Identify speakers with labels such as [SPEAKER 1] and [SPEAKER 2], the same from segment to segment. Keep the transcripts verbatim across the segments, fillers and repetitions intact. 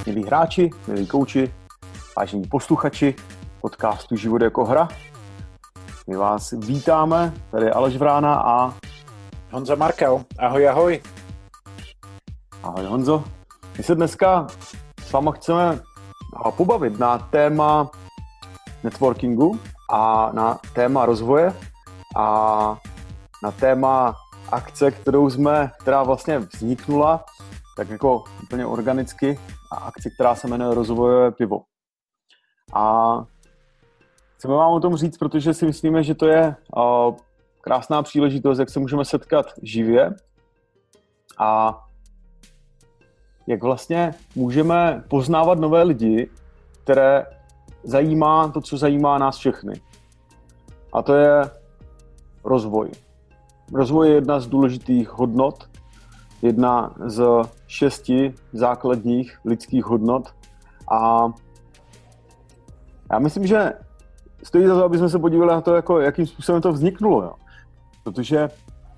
[SPEAKER 1] Milí hráči, milí kouči, vážení posluchači podcastu Život jako hra. My vás vítáme, tady je Aleš Vrána a
[SPEAKER 2] Honza Markel. Ahoj, ahoj.
[SPEAKER 1] Ahoj Honzo. My se dneska s váma chceme pobavit na téma networkingu a na téma rozvoje a na téma akce, kterou jsme, která vlastně vzniknula tak jako úplně organicky, a akci, která se jmenuje Rozvojové pivo. A chceme vám o tom říct, protože si myslíme, že to je uh, krásná příležitost, jak se můžeme setkat živě a jak vlastně můžeme poznávat nové lidi, které zajímá to, co zajímá nás všechny. A to je rozvoj. Rozvoj je jedna z důležitých hodnot, jedna z šesti základních lidských hodnot. A já myslím, že stojí za to, aby jsme se podívali na to, jako, jakým způsobem to vzniknulo. Jo. Protože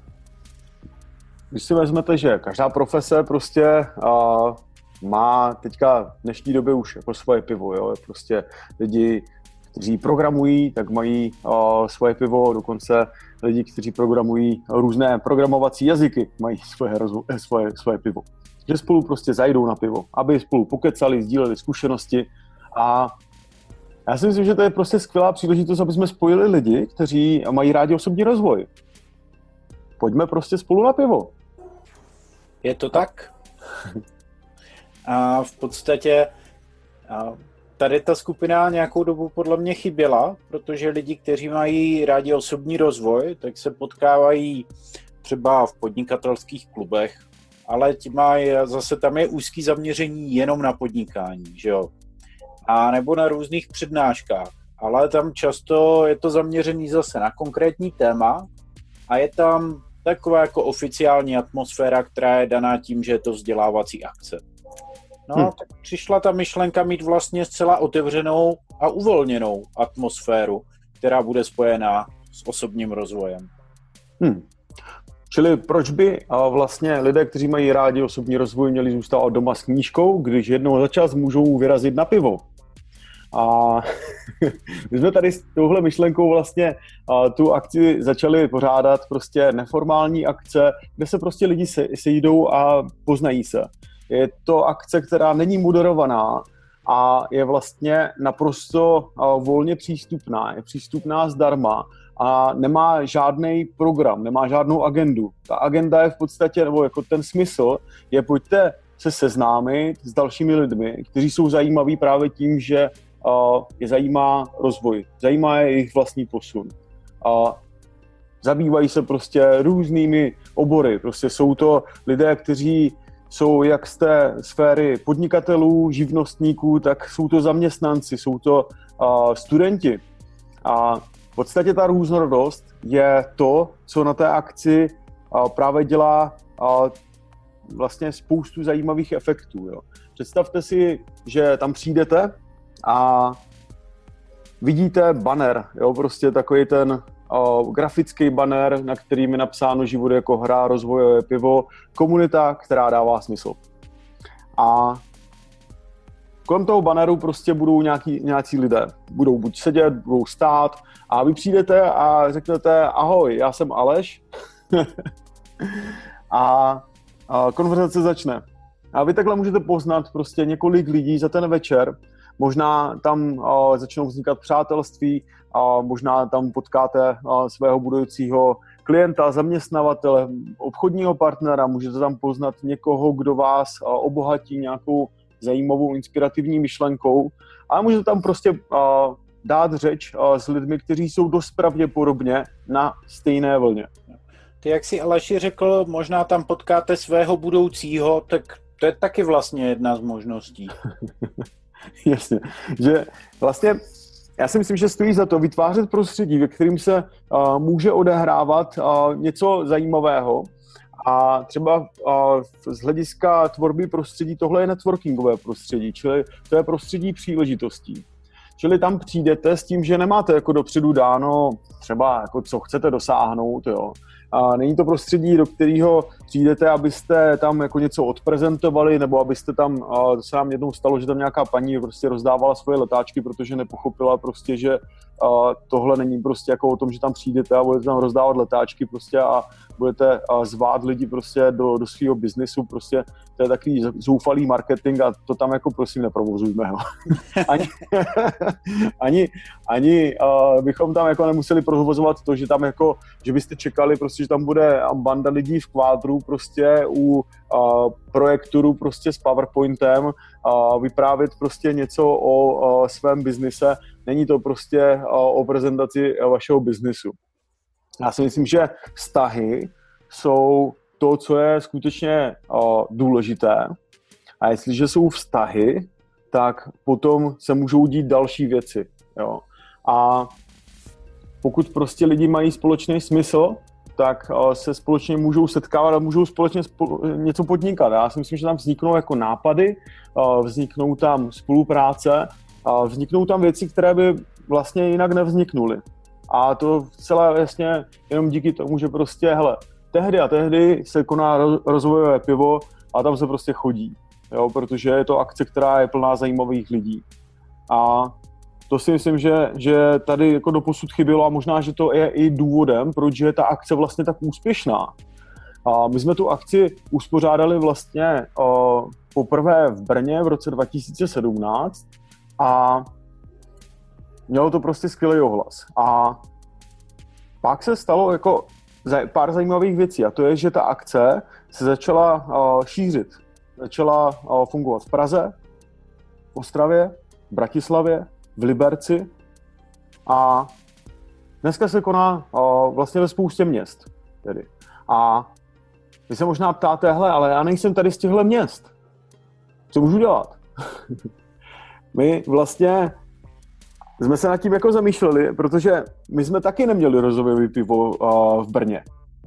[SPEAKER 1] když si vezmete, že každá profese prostě uh, má teďka v dnešní době už jako svoje pivo. Jo. Prostě lidi, kteří programují, tak mají uh, svoje pivo, dokonce lidi, kteří programují různé programovací jazyky, mají svoje, rozvo- svoje, svoje pivo. Že spolu prostě zajdou na pivo, aby spolu pokecali, sdíleli zkušenosti a já si myslím, že to je prostě skvělá příležitost, aby jsme spojili lidi, kteří mají rádi osobní rozvoj. Pojďme prostě spolu na pivo.
[SPEAKER 2] Je to tak? A v podstatě a tady ta skupina nějakou dobu podle mě chyběla, protože lidi, kteří mají rádi osobní rozvoj, tak se potkávají třeba v podnikatelských klubech, ale ti mají, zase tam je úzký zaměření jenom na podnikání, že jo? A nebo na různých přednáškách, ale tam často je to zaměřený zase na konkrétní téma a je tam taková jako oficiální atmosféra, která je daná tím, že je to vzdělávací akce. No, hmm. tak přišla ta myšlenka mít vlastně zcela otevřenou a uvolněnou atmosféru, která bude spojená s osobním rozvojem.
[SPEAKER 1] Hmm. Čili proč by vlastně lidé, kteří mají rádi osobní rozvoj, měli zůstat doma s knížkou, když jednou za čas můžou vyrazit na pivo? A my jsme tady s touhle myšlenkou vlastně tu akci začali pořádat, prostě neformální akce, kde se prostě lidi sejdou a poznají se. Je to akce, která není moderovaná a je vlastně naprosto volně přístupná. Je přístupná zdarma a nemá žádný program, nemá žádnou agendu. Ta agenda je v podstatě, nebo jako ten smysl je, pojďte se seznámit s dalšími lidmi, kteří jsou zajímaví právě tím, že je zajímá rozvoj, zajímá je jejich vlastní posun. A zabývají se prostě různými obory. Prostě jsou to lidé, kteří jsou jak z té sféry podnikatelů, živnostníků, tak jsou to zaměstnanci, jsou to uh, studenti. A v podstatě ta různorodost je to, co na té akci uh, právě dělá uh, vlastně spoustu zajímavých efektů. Jo. Představte si, že tam přijdete a vidíte banner, jo, prostě takový ten uh, grafický banner, na kterým je napsáno Život jako hra, rozvojové pivo, komunita, která dává smysl. A kolem toho banneru prostě budou nějaký, nějací lidé. Budou buď sedět, budou stát a vy přijdete a řeknete ahoj, já jsem Aleš a, a konverzace začne. A vy takhle můžete poznat prostě několik lidí za ten večer. Možná tam uh, začnou vznikat přátelství, a možná tam potkáte uh, svého budoucího klienta, zaměstnavatele, obchodního partnera, můžete tam poznat někoho, kdo vás uh, obohatí nějakou zajímavou, inspirativní myšlenkou a můžete tam prostě uh, dát řeč uh, s lidmi, kteří jsou dost pravděpodobně na stejné vlně.
[SPEAKER 2] Ty, jak si Aleši řekl, možná tam potkáte svého budoucího, tak to je taky vlastně jedna z možností.
[SPEAKER 1] Jasně, že vlastně já si myslím, že stojí za to vytvářet prostředí, ve kterým se uh, může odehrávat uh, něco zajímavého a třeba uh, z hlediska tvorby prostředí tohle je networkingové prostředí, čili to je prostředí příležitostí. Čili tam přijdete s tím, že nemáte jako dopředu dáno třeba jako co chcete dosáhnout, jo. A není to prostředí, do kterého přijdete, abyste tam jako něco odprezentovali, nebo abyste tam, to se nám jednou stalo, že tam nějaká paní prostě rozdávala svoje letáčky, protože nepochopila prostě, že tohle není prostě jako o tom, že tam přijdete a budete tam rozdávat letáčky prostě a budete zvát lidi prostě do, do svého biznisu, prostě to je takový zoufalý marketing a to tam jako prosím neprovozujme. ani ani, ani uh, bychom tam jako nemuseli provozovat to, že tam jako, že byste čekali prostě, že tam bude banda lidí v kvádru prostě u uh, projektoru prostě s PowerPointem uh, vyprávět prostě něco o uh, svém biznise. Není to prostě uh, o prezentaci vašeho biznisu. Já si myslím, že vztahy jsou to, co je skutečně uh, důležité. A jestliže jsou vztahy, tak potom se můžou dít další věci. Jo. A pokud prostě lidi mají společný smysl, tak uh, se společně můžou setkávat a můžou společně spol- něco podnikat. Já si myslím, že tam vzniknou jako nápady, uh, vzniknou tam spolupráce, uh, vzniknou tam věci, které by vlastně jinak nevzniknuly. A to celé jasně jenom díky tomu, že prostě, hele, tehdy a tehdy se koná rozvojové pivo a tam se prostě chodí, jo, protože je to akce, která je plná zajímavých lidí. A to si myslím, že, že tady jako doposud chybělo a možná, že to je i důvodem, proč je ta akce vlastně tak úspěšná. A my jsme tu akci uspořádali vlastně uh, poprvé v Brně v roce dva tisíce sedmnáct a mělo to prostě skvělý ohlas. A pak se stalo jako pár zajímavých věcí a to je, že ta akce se začala uh, šířit. Začala uh, fungovat v Praze, v Ostravě, v Bratislavě, v Liberci a dneska se koná uh, vlastně ve spoustě měst. Tedy. A vy se možná ptáte, hele, ale já nejsem tady z těchto měst. Co můžu dělat? My vlastně jsme se nad tím jako zamýšleli, protože my jsme taky neměli rozvojové pivo uh, v Brně.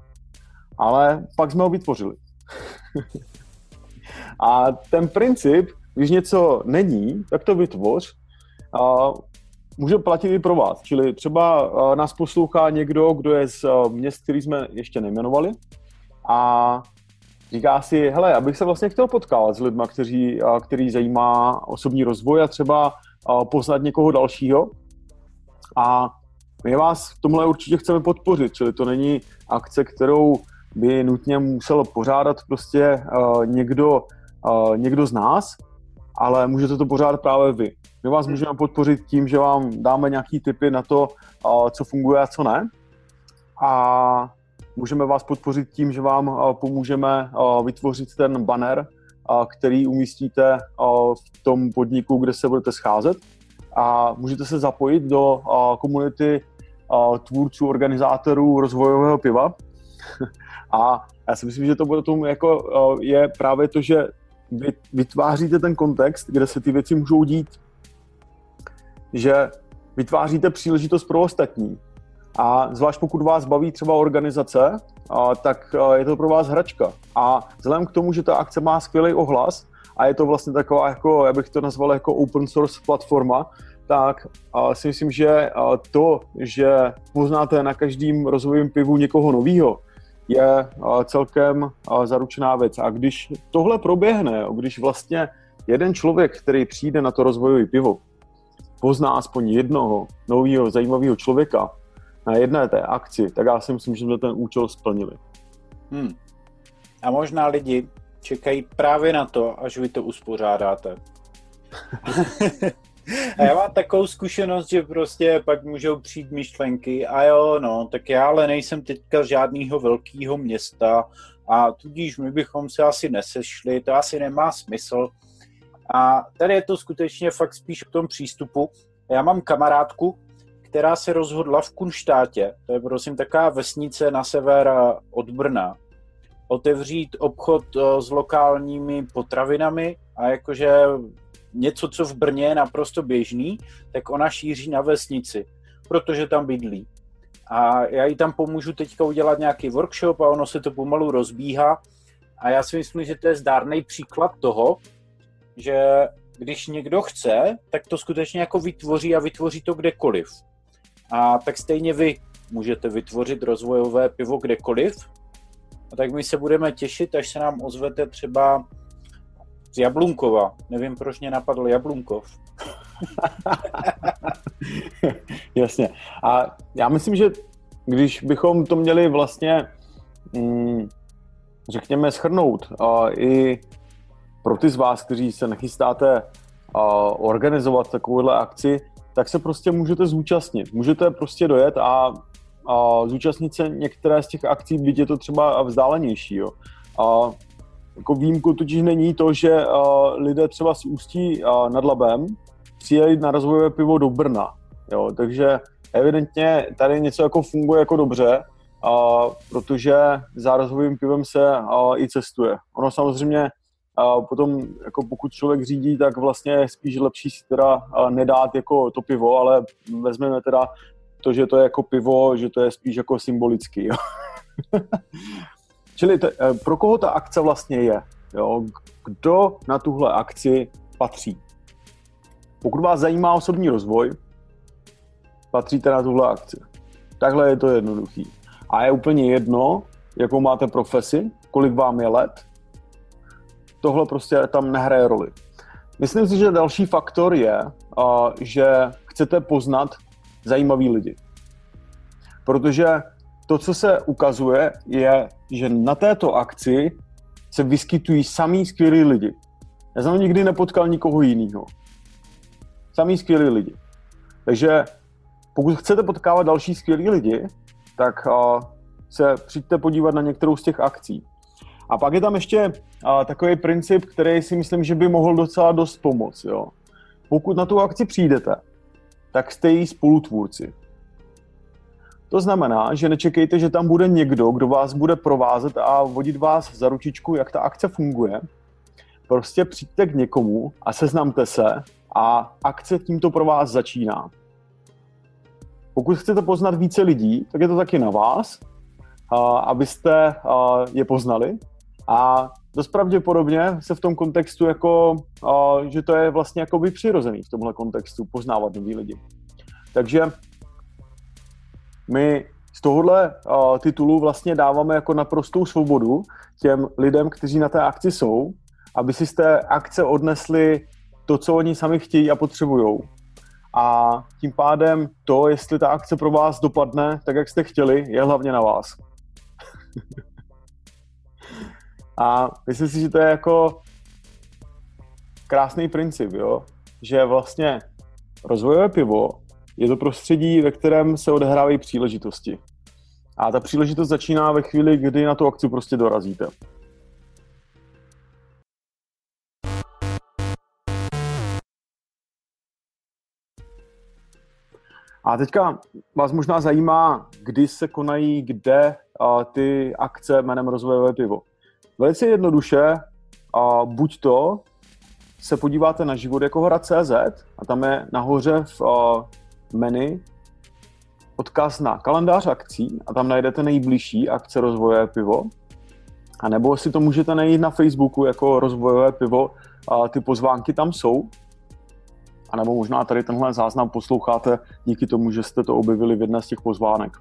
[SPEAKER 1] Ale pak jsme ho vytvořili. A ten princip, když něco není, tak to vytvoř, uh, může platit i pro vás. Čili třeba uh, nás poslouchá někdo, kdo je z uh, měst, který jsme ještě nejmenovali a říká si, hele, abych se vlastně chtěl potkávat s lidmi, kteří, uh, který zajímá osobní rozvoj a třeba uh, poznat někoho dalšího. A my vás v tomhle určitě chceme podpořit, čili to není akce, kterou by nutně musel pořádat prostě uh, někdo, uh, někdo z nás, ale můžete to pořádat právě vy. My vás můžeme podpořit tím, že vám dáme nějaký tipy na to, uh, co funguje a co ne. A můžeme vás podpořit tím, že vám uh, pomůžeme uh, vytvořit ten banner, uh, který umístíte uh, v tom podniku, kde se budete scházet. A můžete se zapojit do uh, komunity uh, tvůrců, organizátorů rozvojového piva. A já si myslím, že to bude tomu jako uh, je právě to, že vy vytváříte ten kontext, kde se ty věci můžou dít. Že vytváříte příležitost pro ostatní. A zvlášť pokud vás baví třeba organizace, uh, tak uh, je to pro vás hračka. A vzhledem k tomu, že ta akce má skvělý ohlas, a je to vlastně taková, jako, já bych to nazval jako open source platforma, tak uh, si myslím, že uh, to, že poznáte na každém rozvojovém pivu někoho novýho, je uh, celkem uh, zaručená věc. A když tohle proběhne, když vlastně jeden člověk, který přijde na to rozvojové pivo, pozná aspoň jednoho nového zajímavého člověka na jedné té akci, tak já si myslím, že jsme ten účel splnili.
[SPEAKER 2] Hmm. A možná lidi čekají právě na to, až vy to uspořádáte. A já mám takovou zkušenost, že prostě pak můžou přijít myšlenky a jo, no, tak já ale nejsem teďka z žádného velkého města a tudíž my bychom se asi nesešli, to asi nemá smysl. A tady je to skutečně fakt spíš o tom přístupu. Já mám kamarádku, která se rozhodla v Kunštátě, to je prosím taková vesnice na sever od Brna, otevřít obchod s lokálními potravinami a jakože něco, co v Brně je naprosto běžný, tak ona šíří na vesnici, protože tam bydlí. A já jí tam pomůžu teďka udělat nějaký workshop a ono se to pomalu rozbíhá. A já si myslím, že to je zdárný příklad toho, že když někdo chce, tak to skutečně jako vytvoří a vytvoří to kdekoliv. A tak stejně vy, můžete vytvořit rozvojové pivo kdekoliv. A tak my se budeme těšit, až se nám ozvete třeba z Jablunkova. Nevím, proč mě napadl Jablunkov.
[SPEAKER 1] Jasně. A já myslím, že když bychom to měli vlastně, mm, řekněme, shrnout uh, i pro ty z vás, kteří se nechystáte uh, organizovat takovouhle akci, tak se prostě můžete zúčastnit. Můžete prostě dojet a, a zúčastnit se některé z těch akcí, byť je to třeba vzdálenější. Jo. A jako výjimku totiž není to, že uh, lidé třeba z Ústí uh, nad Labem přijeli na rozvojové pivo do Brna. Jo. Takže evidentně tady něco jako funguje jako dobře, uh, protože za rozvojovým pivem se uh, i cestuje. Ono samozřejmě uh, potom, jako pokud člověk řídí, tak vlastně je spíš lepší si teda uh, nedát jako to pivo, ale vezmeme teda to, že to je jako pivo, že to je spíš jako symbolický. Jo. Čili te, pro koho ta akce vlastně je? Jo? Kdo na tuhle akci patří? Pokud vás zajímá osobní rozvoj, patříte na tuhle akci. Takhle je to jednoduchý. A je úplně jedno, jakou máte profesi, kolik vám je let. Tohle prostě tam nehraje roli. Myslím si, že další faktor je, že chcete poznat zajímavý lidi. Protože to, co se ukazuje, je, že na této akci se vyskytují samý skvělí lidi. Já jsem nikdy nepotkal nikoho jiného. Samý skvělí lidi. Takže pokud chcete potkávat další skvělí lidi, tak uh, se přijďte podívat na některou z těch akcí. A pak je tam ještě uh, takový princip, který si myslím, že by mohl docela dost pomoct. Jo. Pokud na tu akci přijdete, tak jste její spolutvůrci. To znamená, že nečekejte, že tam bude někdo, kdo vás bude provázet a vodit vás za ručičku, jak ta akce funguje. Prostě přijďte k někomu a seznamte se a akce tímto pro vás začíná. Pokud chcete poznat více lidí, tak je to taky na vás, abyste je poznali. A dost pravděpodobně se v tom kontextu, jako, že to je vlastně jakoby přirozený v tomhle kontextu poznávat nový lidi. Takže my z tohohle uh, titulu vlastně dáváme jako naprostou svobodu těm lidem, kteří na té akci jsou, aby si z té akce odnesli to, co oni sami chtějí a potřebujou. A tím pádem to, jestli ta akce pro vás dopadne tak, jak jste chtěli, je hlavně na vás. A myslím si, že to je jako krásný princip, jo? Že vlastně rozvojové pivo je to prostředí, ve kterém se odehrávají příležitosti. A ta příležitost začíná ve chvíli, kdy na tu akci prostě dorazíte. A teďka vás možná zajímá, kdy se konají kde uh, ty akce jménem rozvojové pivo. Velice jednoduše, uh, buď to se podíváte na život jako hra tečka cé zet a tam je nahoře v uh, menu odkaz na kalendář akcí a tam najdete nejbližší akce rozvojové pivo. A nebo si to můžete najít na Facebooku jako rozvojové pivo, a ty pozvánky tam jsou. A nebo možná tady tenhle záznam posloucháte díky tomu, že jste to objevili v jedné z těch pozvánek.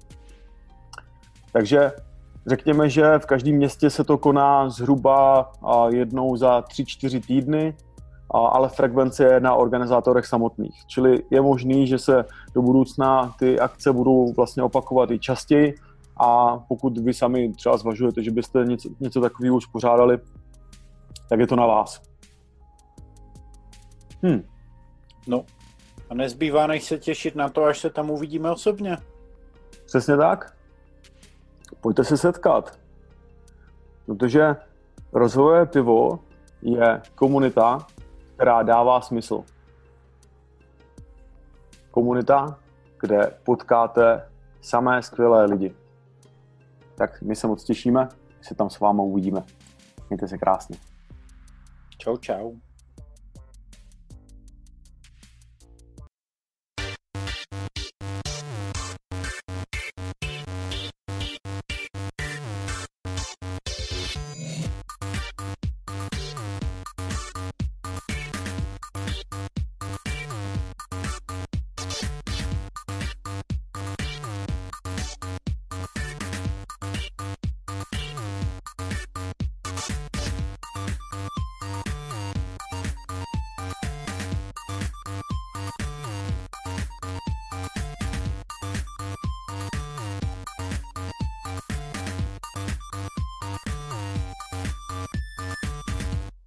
[SPEAKER 1] Takže řekněme, že v každém městě se to koná zhruba jednou za tři čtyři týdny, ale frekvence je na organizátorech samotných. Čili je možný, že se do budoucna ty akce budou vlastně opakovat i častěji a pokud vy sami třeba zvažujete, že byste něco, něco takového už pořádali, tak je to na vás.
[SPEAKER 2] Hm. No a nezbývá než se těšit na to, až se tam uvidíme osobně.
[SPEAKER 1] Přesně tak. Pojďte se setkat. Protože rozvojové pivo je komunita, která dává smysl. Komunita, kde potkáte samé skvělé lidi. Tak my se moc těšíme, že se tam s vámi uvidíme. Mějte se krásně.
[SPEAKER 2] Čau, čau.